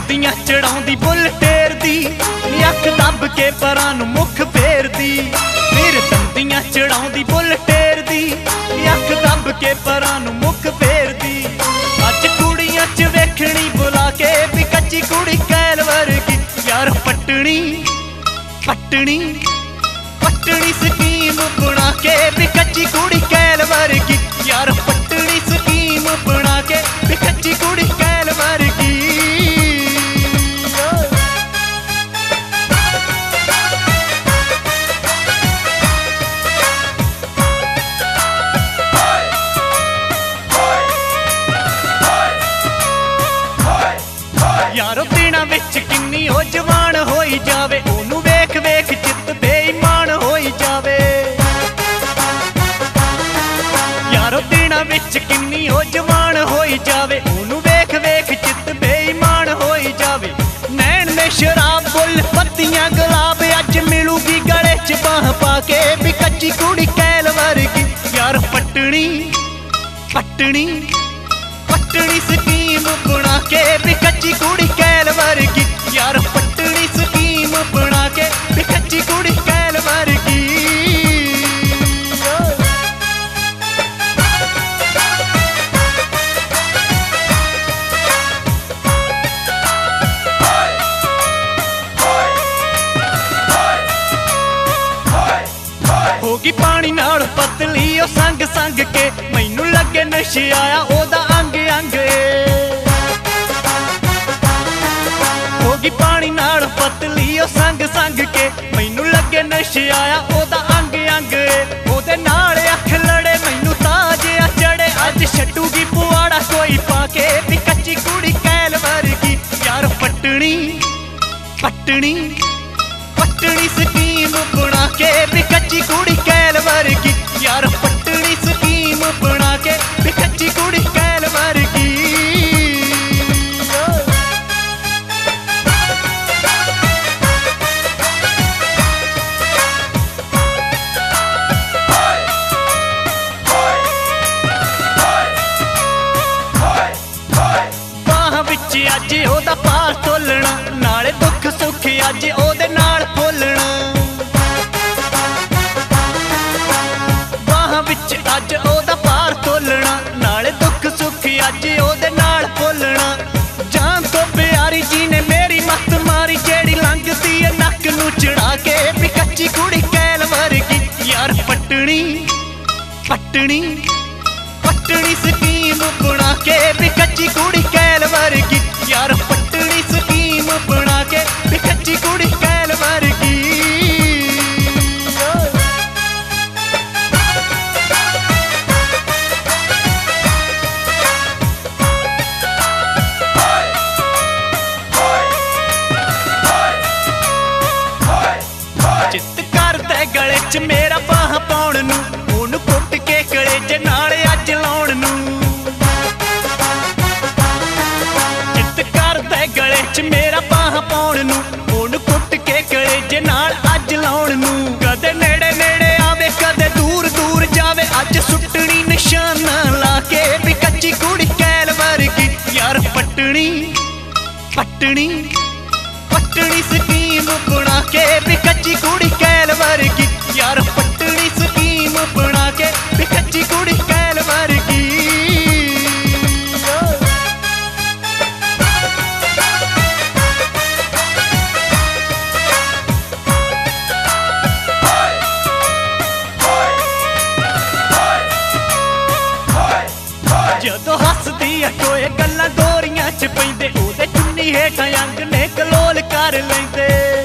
दंदियां चढ़ाउंदी bull टेरदी, अख दब के परां नूं मुख फेरदी। फिर दंदियां चढ़ाउंदी बुल टेरदी, अख दब के परां नूं मुख फेरदी। अज कुड़ियां च वेखणी बुला के भी कच्ची कुड़ी कैल वर्गी, यार पटनी पटनी पटनी स्कीम बना के भी कच्ची कुड़ी कैल वर्गी, यार पटनी स्कीम बना के भी कच्ची कुड़ी कैल वर्गी। यारो दिनां विच किन्नी ओ जवान होई जावे, ओनू वेख वेख चित्त बेईमान होई जावे। यारो दिनां विच किन्नी ओ जवान होई जावे, ओनू वेख वेख चित्त बेईमान होई जावे। नैन ने शराब बुल पत्तियां गुलाब, अज मिलूगी गले च बाह पाके भी कच्ची कुड़ी कैल वर्गी, यार पटनी पटनी पटनी स्कीम बना के भी कच्ची कुड़ी कैल वर्गी, यार पटनी स्कीम बना के भी कच्ची कुड़ी कैल वर्गी। होगी पानी नाल पतली ओ संग संग के, मैनू लगे नशे आया ओदा अंग अंग। होगी पानी नाल पतली ओ संग संग के, मैनू लगे नशे आया ओदा अंग अंग। ओदे नाल अख लड़े मैनू ताज चढ़े, अज छड्डूगी पुआड़ा कोई पाके भी कच्ची कुड़ी कैल वर्गी, यार पटनी पटनी पटनी स्कीम बना के भी कच्ची कुड़ी कैल वर्गी, यार पटनी स्कीम बना के भी कच्ची कुड़ी कैल वर्गी। बाह विच अज ओदा पार तोलना, नाले दुख सुख अज ओदे नाल फुलना। बाह विच अज ओदा पार तोलना, नाले दुख सुख अज ओदे नाल फुलना। जान तो प्यारी जी ने मेरी मत मारी, जेड़ी लंघदी है नक नूं चढ़ा के भी कच्ची कुड़ी कैल वर्गी, यार पटनी पटनी पटनी स्कीम बना के भी कच्ची कुड़ी कैल वर्गी, यार पटनी स्कीम बना के भी कच्ची कुड़ी कैल वर्गी। चित्त करदे गले च मेरा बाह पाउण नूं, ओनू कुट के कलेजे नाल अज लाउण नूं। चित्त करदे गले च मेरा बाह पाउण नूं, ओनू कुट के कलेजे नाल अज लाउण नूं। कदे नेड़े नेड़े आवे कदे दूर दूर जावे, अज सुट्टनी निशाना ला के भी कच्ची कुड़ी कैल वर्गी, यार पटनी पटनी पटनी स्कीम बना के भी कच्ची कुड़ी कैल वर्गी, यार पटनी स्कीम बना के भी कच्ची कुड़ी कैल वर्गी। जदों हसदी टोए गल्लां दोरियां च पैंदे, ओदे चुन्नी हेठां अंग ने कलोल कर लैंदे।